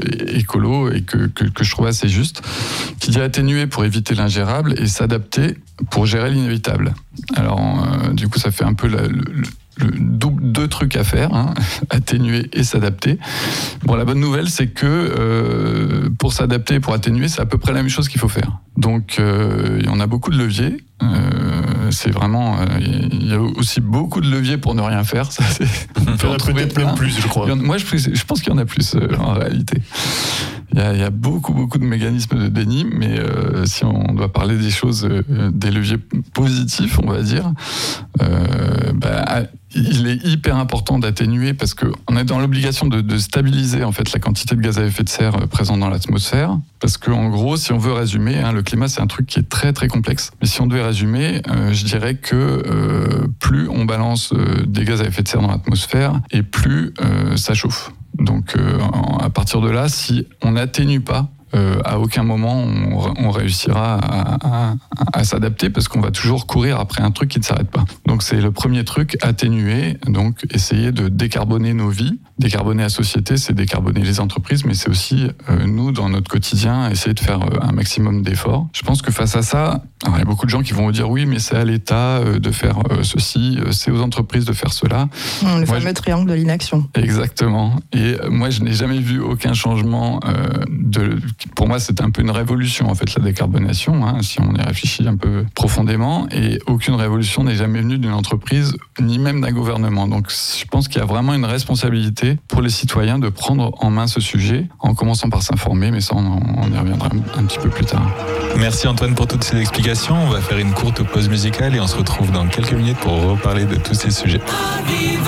écolos et que, que, que je trouve assez juste, qui dit atténuer pour éviter l'ingérable et s'adapter pour gérer l'inévitable. Alors euh, du coup ça fait un peu la, le, le double, deux trucs à faire, hein, atténuer et s'adapter. Bon, la bonne nouvelle, c'est que euh, pour s'adapter et pour atténuer, c'est à peu près la même chose qu'il faut faire. Donc, euh, on a beaucoup de leviers. Euh, c'est vraiment, il euh, y a aussi beaucoup de leviers pour ne rien faire. Ça, c'est, on peut en trouver même plus, je crois. Moi, je, je pense qu'il y en a plus euh, en réalité. Il y, a, il y a beaucoup, beaucoup de mécanismes de déni, mais euh, si on doit parler des choses, euh, des leviers positifs, on va dire, euh, bah, il est hyper important d'atténuer parce qu'on est dans l'obligation de, de stabiliser en fait la quantité de gaz à effet de serre présente dans l'atmosphère. Parce que en gros, si on veut résumer, hein, le climat c'est un truc qui est très très complexe. Mais si on devait résumer, euh, je dirais que euh, plus on balance euh, des gaz à effet de serre dans l'atmosphère, et plus euh, ça chauffe. Donc euh, à partir de là, si on n'atténue pas, Euh, à aucun moment on, on réussira à, à, à s'adapter parce qu'on va toujours courir après un truc qui ne s'arrête pas. Donc c'est le premier truc, atténuer, donc essayer de décarboner nos vies. Décarboner la société, c'est décarboner les entreprises, mais c'est aussi euh, nous dans notre quotidien essayer de faire euh, un maximum d'efforts. Je pense que face à ça, alors, il y a beaucoup de gens qui vont vous dire oui, mais c'est à l'État euh, de faire euh, ceci, euh, c'est aux entreprises de faire cela. Le moi, fameux je... triangle de l'inaction. Exactement. Et euh, moi, je n'ai jamais vu aucun changement euh, de pour moi, c'est un peu une révolution, en fait, la décarbonation, hein, si on y réfléchit un peu profondément. Et aucune révolution n'est jamais venue d'une entreprise, ni même d'un gouvernement. Donc, je pense qu'il y a vraiment une responsabilité pour les citoyens de prendre en main ce sujet, en commençant par s'informer, mais ça, on, on y reviendra un, un petit peu plus tard. Merci Antoine pour toutes ces explications. On va faire une courte pause musicale et on se retrouve dans quelques minutes pour reparler de tous ces sujets. Aviva.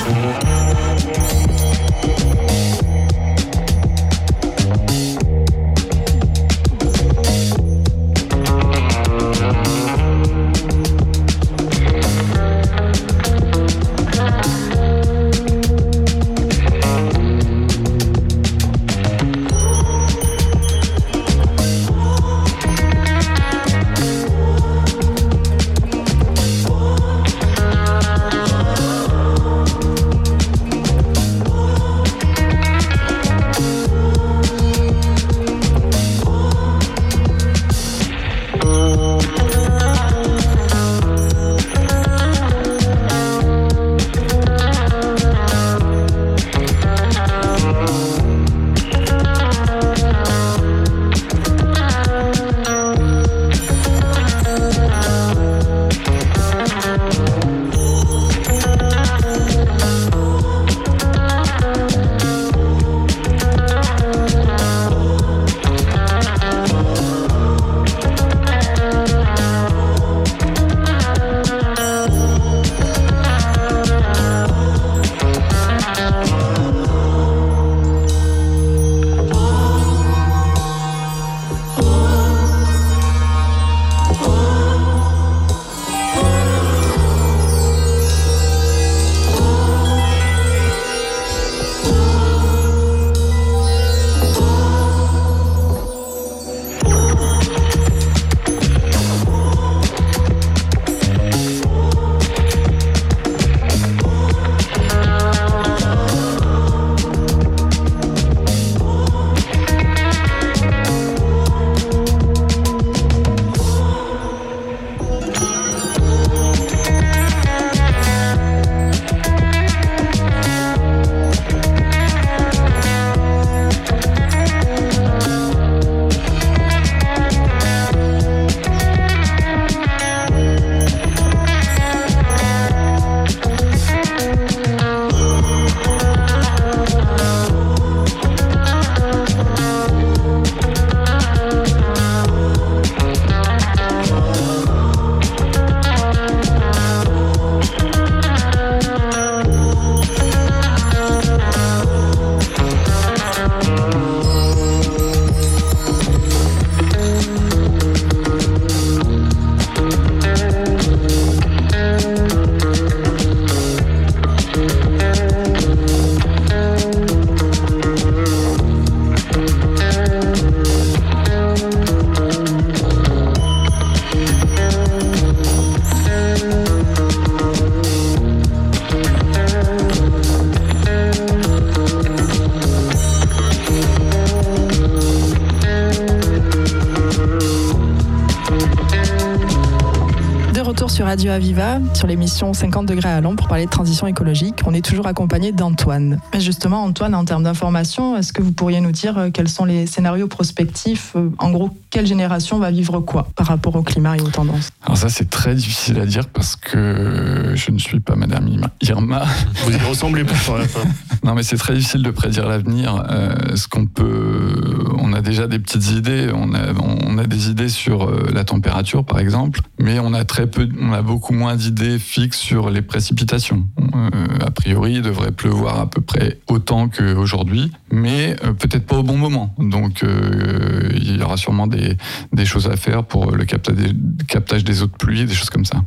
sur Radio Aviva, sur l'émission cinquante degrés à l'ombre pour parler de transition écologique. On est toujours accompagné d'Antoine. Mais justement, Antoine, en termes d'information, est-ce que vous pourriez nous dire quels sont les scénarios prospectifs? En gros, quelle génération va vivre quoi par rapport au climat et aux tendances? Alors ça, c'est très difficile à dire parce que je ne suis pas Madame Irma. Vous y ressemblez pourtant. Non, mais c'est très difficile de prédire l'avenir. Euh, ce qu'on peut, on a déjà des petites idées. On a, on a des idées sur la température, par exemple, mais on a très peu, on a beaucoup moins d'idées fixes sur les précipitations. Euh, a priori, il devrait pleuvoir à peu près autant qu'aujourd'hui, mais euh, peut-être pas au bon moment. Donc, euh, il y aura sûrement des, des choses à faire pour le captage des, captage des eaux de pluie, des choses comme ça.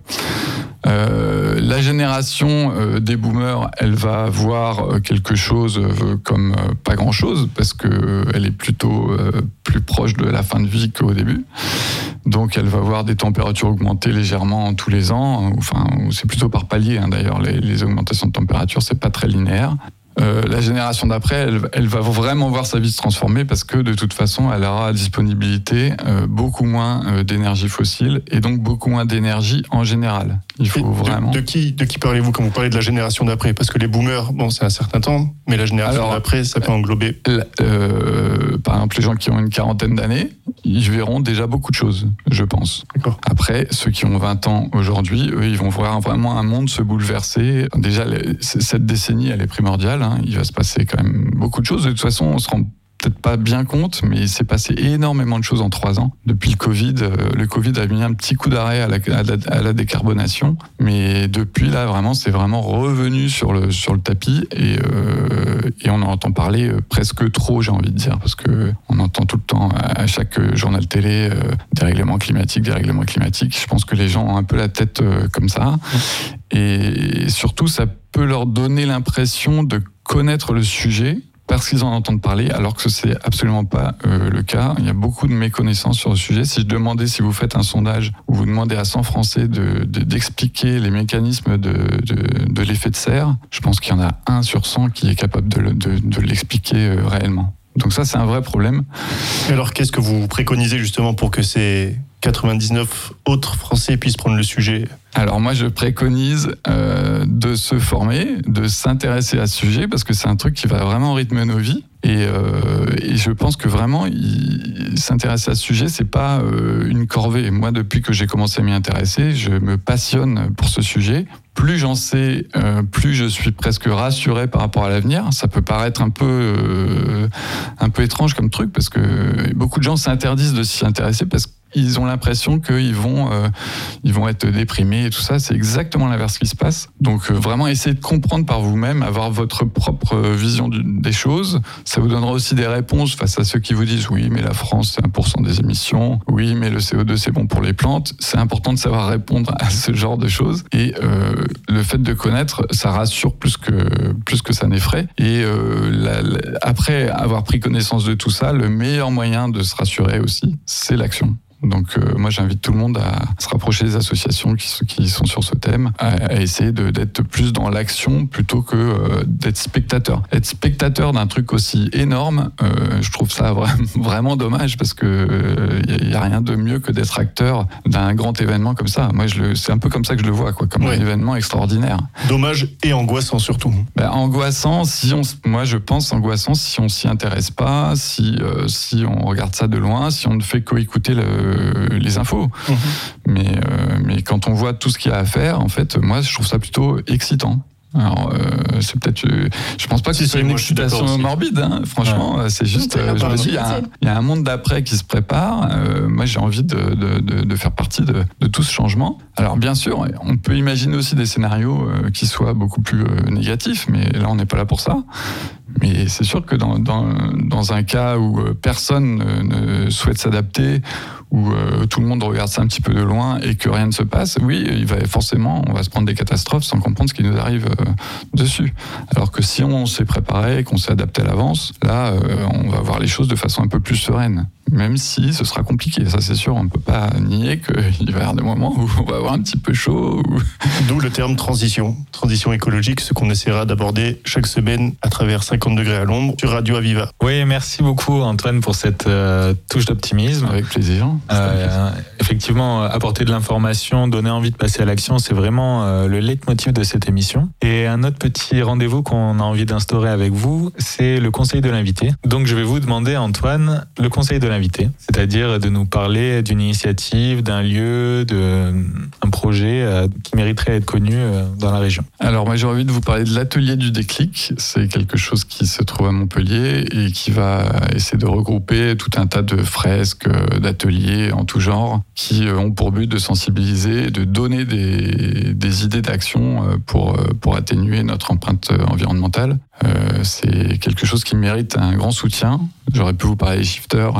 Euh, la génération euh, des boomers, elle va voir quelque chose euh, comme euh, pas grand-chose parce que euh, elle est plutôt euh, plus proche de la fin de vie qu'au début. Donc, elle va voir des températures augmenter légèrement tous les ans. Enfin, c'est plutôt par palier. Hein, d'ailleurs, les, les augmentations de température, c'est pas très linéaire. Euh, la génération d'après, elle, elle va vraiment voir sa vie se transformer parce que de toute façon, elle aura à disponibilité euh, beaucoup moins euh, d'énergie fossile et donc beaucoup moins d'énergie en général. Il faut de, vraiment. De qui, de qui parlez-vous quand vous parlez de la génération d'après? Parce que les boomers, bon, c'est un certain temps, mais la génération Alors, d'après, ça peut englober. Euh, par exemple, les gens qui ont une quarantaine d'années, ils verront déjà beaucoup de choses, je pense. D'accord. Après, ceux qui ont vingt ans aujourd'hui, eux, ils vont voir vraiment un monde se bouleverser. Déjà, cette décennie, elle est primordiale. Hein. Il va se passer quand même beaucoup de choses. De toute façon, on se rend peut-être pas bien compte, mais il s'est passé énormément de choses en trois ans. Depuis le Covid, euh, le Covid a mis un petit coup d'arrêt à la, à la, à la décarbonation, mais depuis là, vraiment, c'est vraiment revenu sur le, sur le tapis et, euh, et on en entend parler euh, presque trop, j'ai envie de dire, parce que on entend tout le temps à chaque journal télé euh, des règlements climatiques, des règlements climatiques. Je pense que les gens ont un peu la tête euh, comme ça. Et surtout, ça peut leur donner l'impression de connaître le sujet parce qu'ils en entendent parler, alors que c'est absolument pas euh, le cas. Il y a beaucoup de méconnaissances sur le sujet. Si je demandais, si vous faites un sondage où vous demandez à cent Français de, de, d'expliquer les mécanismes de, de, de l'effet de serre, je pense qu'il y en a un sur cent qui est capable de, de, de l'expliquer euh, réellement. Donc ça, c'est un vrai problème. Et alors, qu'est-ce que vous préconisez justement pour que ces quatre-vingt-dix-neuf autres Français puissent prendre le sujet ? Alors moi, je préconise euh, de se former, de s'intéresser à ce sujet, parce que c'est un truc qui va vraiment rythmer nos vies. Et, euh, et je pense que vraiment, il, s'intéresser à ce sujet, c'est pas euh, une corvée. Moi, depuis que j'ai commencé à m'y intéresser, je me passionne pour ce sujet. Plus j'en sais, euh, plus je suis presque rassuré par rapport à l'avenir. Ça peut paraître un peu, euh, un peu étrange comme truc, parce que beaucoup de gens s'interdisent de s'y intéresser parce que ils ont l'impression qu'ils vont, euh, ils vont être déprimés et tout ça. C'est exactement l'inverse qui se passe. Donc euh, vraiment, essayez de comprendre par vous-même, avoir votre propre vision du, des choses. Ça vous donnera aussi des réponses face à ceux qui vous disent « Oui, mais la France, c'est un pour cent des émissions. Oui, mais le C O deux, c'est bon pour les plantes. » C'est important de savoir répondre à ce genre de choses. Et euh, le fait de connaître, ça rassure plus que, plus que ça n'effraie. Et euh, la, la, après avoir pris connaissance de tout ça, le meilleur moyen de se rassurer aussi, c'est l'action. Donc euh, moi j'invite tout le monde à se rapprocher des associations qui, qui sont sur ce thème, à, à essayer de, d'être plus dans l'action plutôt que euh, d'être spectateur. Être spectateur d'un truc aussi énorme, euh, je trouve ça vra- vraiment dommage parce que il euh, y a rien de mieux que d'être acteur d'un grand événement comme ça. Moi je le, c'est un peu comme ça que je le vois, quoi, comme ouais. un événement extraordinaire. Dommage et angoissant surtout. Ben, angoissant, si on, moi je pense angoissant si on s'y intéresse pas, si euh, si on regarde ça de loin, si on ne fait qu'écouter le les infos. Mmh. Mais, euh, mais quand on voit tout ce qu'il y a à faire, en fait, moi, je trouve ça plutôt excitant. Alors, euh, c'est peut-être. Euh, je pense pas que si, ce soit une excitation morbide, hein, franchement. Ouais. C'est juste. Euh, je me dis, il y, y a un monde d'après qui se prépare. Euh, moi, j'ai envie de, de, de, de faire partie de, de tout ce changement. Alors, bien sûr, on peut imaginer aussi des scénarios euh, qui soient beaucoup plus euh, négatifs, mais là, on n'est pas là pour ça. Mais c'est sûr que dans, dans, dans un cas où personne ne, ne souhaite s'adapter, où euh, tout le monde regarde ça un petit peu de loin et que rien ne se passe, oui, il va forcément, on va se prendre des catastrophes sans comprendre ce qui nous arrive euh, dessus. Alors que si on s'est préparé, qu'on s'est adapté à l'avance, là, euh, on va voir les choses de façon un peu plus sereine. Même si ce sera compliqué, ça c'est sûr, on ne peut pas nier qu'il va y avoir des moments où on va avoir un petit peu chaud. Ou... D'où le terme transition, transition écologique, ce qu'on essaiera d'aborder chaque semaine à travers cinquante degrés à l'ombre sur Radio Aviva. Oui, merci beaucoup Antoine pour cette euh, touche d'optimisme. Avec plaisir. Euh, effectivement, apporter de l'information, donner envie de passer à l'action, c'est vraiment euh, le leitmotiv de cette émission. Et un autre petit rendez-vous qu'on a envie d'instaurer avec vous, c'est le conseil de l'invité. Donc je vais vous demander Antoine, le conseil de l'invité, c'est-à-dire de nous parler d'une initiative, d'un lieu, d'un projet euh, qui mériterait d'être connu euh, dans la région. Alors moi j'ai envie de vous parler de l'atelier du déclic. C'est quelque chose qui se trouve à Montpellier et qui va essayer de regrouper tout un tas de fresques, d'ateliers en tout genre qui ont pour but de sensibiliser, de donner des, des idées d'action pour, pour atténuer notre empreinte environnementale. Euh, c'est quelque chose qui mérite un grand soutien. J'aurais pu vous parler des shifters,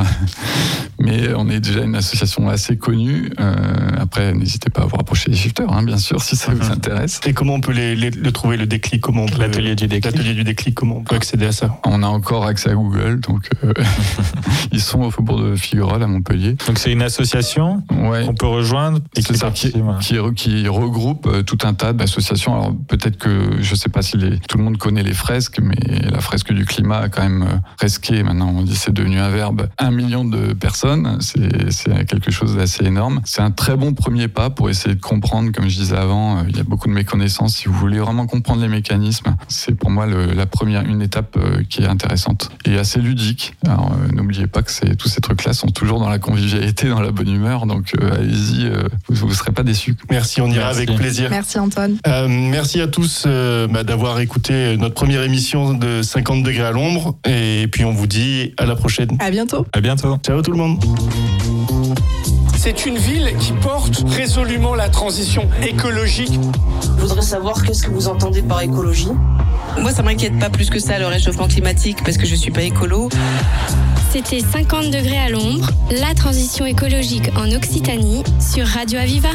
mais on est déjà une association assez connue. Euh, après, n'hésitez pas à vous rapprocher des shifters, hein, bien sûr, si ça vous intéresse. Et comment on peut les, les, le trouver, le déclic, comment on peut, l'atelier du déclic. L'atelier du déclic, comment on peut accéder à ça? On a encore accès à Google, donc euh, ils sont au faubourg de Figuerolles à Montpellier. Donc c'est une association ouais. qu'on peut rejoindre et qui, ça, qui, qui, qui regroupe tout un tas d'associations. Alors peut-être que, je ne sais pas si les, tout le monde connaît les fresques, mais la fresque du climat a quand même fresqué, maintenant on dit c'est devenu un verbe, un million de personnes, c'est, c'est quelque chose d'assez énorme. C'est un très bon premier pas pour essayer de comprendre, comme je disais avant, il y a beaucoup de méconnaissances. Si vous voulez vraiment comprendre les mécanismes, c'est pour moi le, la première, une étape qui est intéressante et assez ludique. Alors euh, n'oubliez pas que c'est, tous ces trucs-là sont toujours dans la convivialité, dans la bonne humeur, donc euh, allez-y, euh, vous ne serez pas déçus. Merci, on ira merci. Avec plaisir. Merci Antoine. Euh, merci à tous euh, bah, d'avoir écouté notre première émission de cinquante degrés à l'ombre et puis on vous dit et à la prochaine. À bientôt. À bientôt. Ciao tout le monde. C'est une ville qui porte résolument la transition écologique. Je voudrais savoir qu'est-ce que vous entendez par écologie. Moi, ça m'inquiète pas plus que ça, le réchauffement climatique, parce que je suis pas écolo. C'était cinquante degrés à l'ombre, la transition écologique en Occitanie sur Radio Aviva.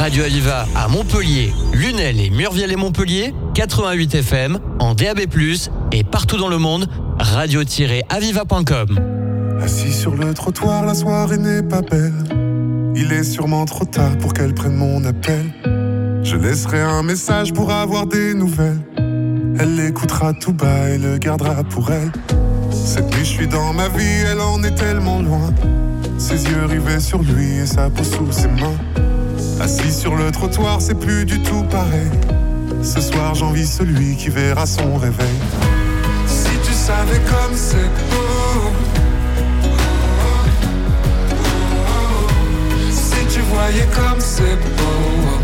Radio Aviva à Montpellier, Lunel et Murviel et Montpellier, quatre-vingt-huit F M, en D A B plus, et partout dans le monde, radio tiret aviva point com. Assis sur le trottoir, la soirée n'est pas belle. Il est sûrement trop tard pour qu'elle prenne mon appel. Je laisserai un message pour avoir des nouvelles. Elle l'écoutera tout bas et le gardera pour elle. Cette nuit je suis dans ma vie, elle en est tellement loin. Ses yeux rivés sur lui et sa peau sous ses mains. Assis sur le trottoir, c'est plus du tout pareil. Ce soir j'envie celui qui verra son réveil. Si tu savais comme c'est beau, si tu voyais comme c'est beau.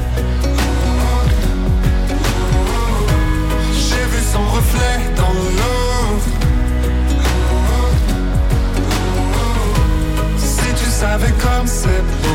J'ai vu son reflet dans l'eau. Si tu savais comme c'est beau.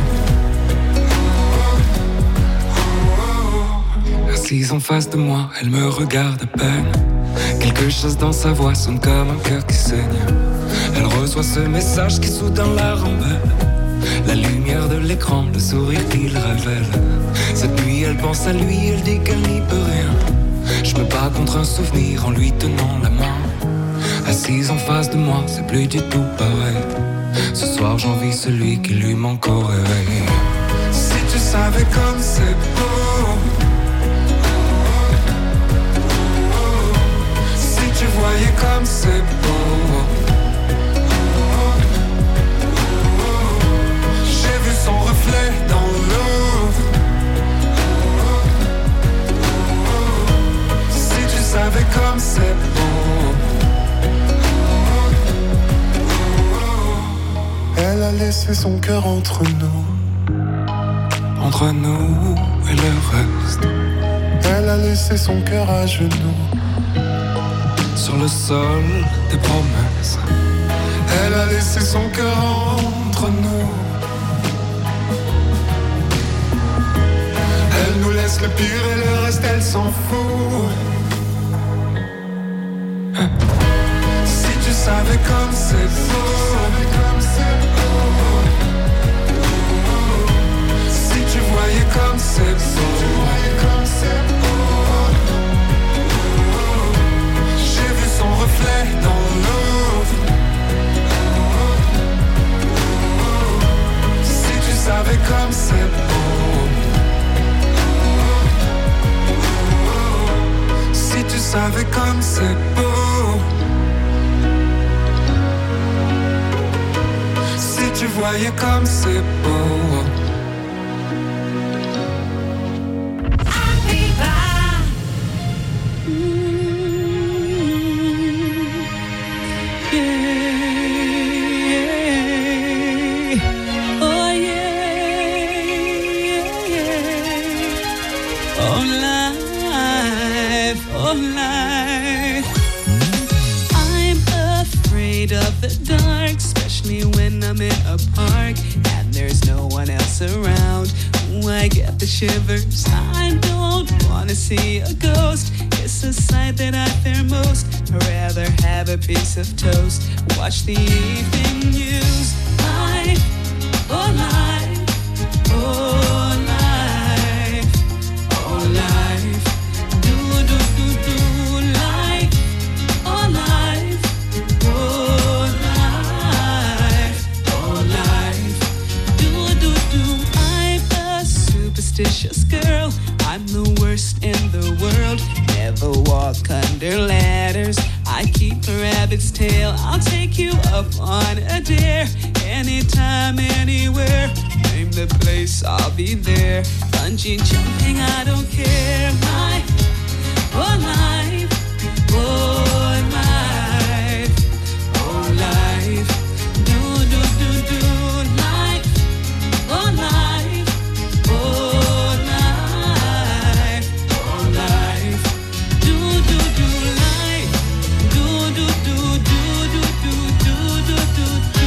Assise en face de moi, elle me regarde à peine. Quelque chose dans sa voix sonne comme un cœur qui saigne. Elle reçoit ce message qui soudain la rembelle. La lumière de l'écran, le sourire qu'il révèle. Cette nuit elle pense à lui, elle dit qu'elle n'y peut rien. Je me bats contre un souvenir en lui tenant la main. Assise en face de moi, c'est plus du tout pareil. Ce soir j'envie celui qui lui manque au réveil. Si tu savais comme c'est beau, si tu voyais comme c'est beau. J'ai vu son reflet dans l'eau. Si tu savais comme c'est beau. Elle a laissé son cœur entre nous, entre nous et le reste. Elle a laissé son cœur à genoux, sur le sol des promesses. Elle a laissé son cœur entre nous. Elle nous laisse le pire et le reste elle s'en fout. Si tu savais comme c'est beau. Si tu voyais comme c'est beau. J'ai vu son reflet dans l'eau. Si tu savais comme c'est beau. Si tu savais comme c'est beau. Si tu voyais comme c'est beau. Shivers, I don't wanna see a ghost. It's a sight that I fear most. I'd rather have a piece of toast. Watch the evening news. Life, oh life, oh life, oh life. Do do do do life, oh life, oh life, oh life. Do do do. I'm a superstitious girl. I'm the worst in the world. Never walk under ladders. I keep a rabbit's tail. I'll take you up on a dare. Anytime, anywhere. Name the place, I'll be there. Bungee jumping, I don't care. My whole life, oh life, oh life. Do do do do life, oh life, oh life, oh life. Do do do life, do do do do do do do do do do.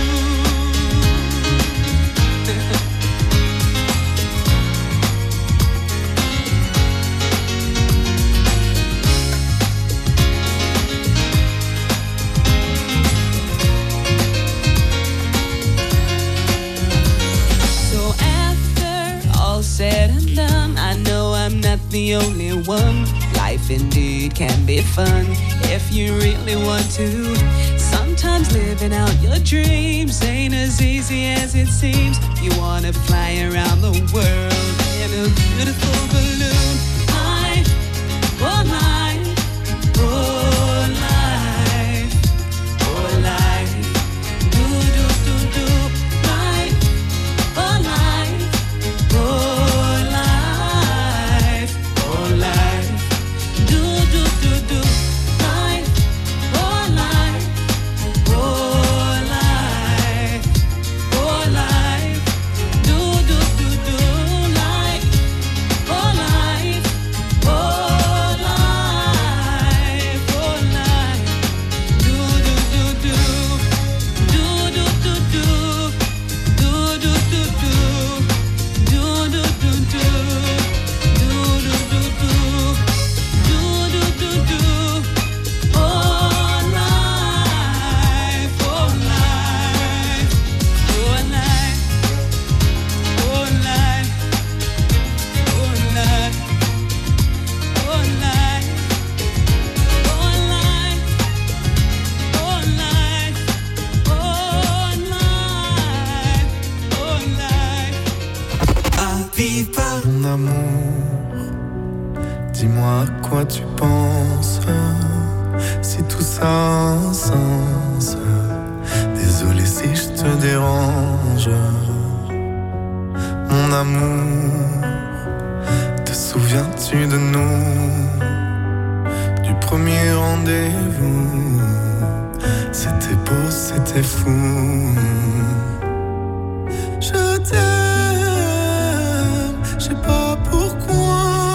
the only one. Life indeed can be fun if you really want to. Sometimes living out your dreams ain't as easy as it seems. You wanna fly around the world in a beautiful balloon. Life, oh life, oh life, oh life. Do do do do. Life, oh life, oh life, oh life. Do do do do. Life, oh life, oh life, oh life. Do do do do. Life, oh life, oh life, oh life. Do do do do. Do do do do. Do do do do. Do do do do. Do do do do. Do do do do. Oh life, oh life, oh life, oh life, oh life, oh life, oh life, oh life, oh life, oh life. Aviva. Mon amour, dis-moi à quoi tu penses. Si tout ça a un sens. Désolé si je te dérange. Mon amour, te souviens-tu de nous? Du premier rendez-vous. C'était beau, c'était fou. Je t'aime, je sais pas pourquoi.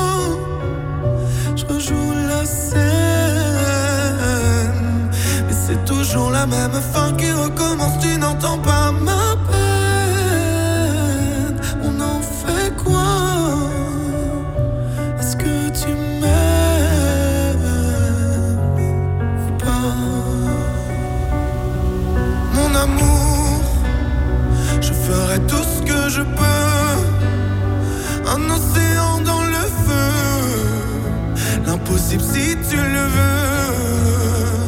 Je rejoue la scène, mais c'est toujours la même fin qui recommence. Tu n'entends pas ma peine. On en fait quoi? Est-ce que tu m'aimes ou pas? Mon amour, je ferai tout ce que je peux. Un océan dans le feu. L'impossible si tu le veux.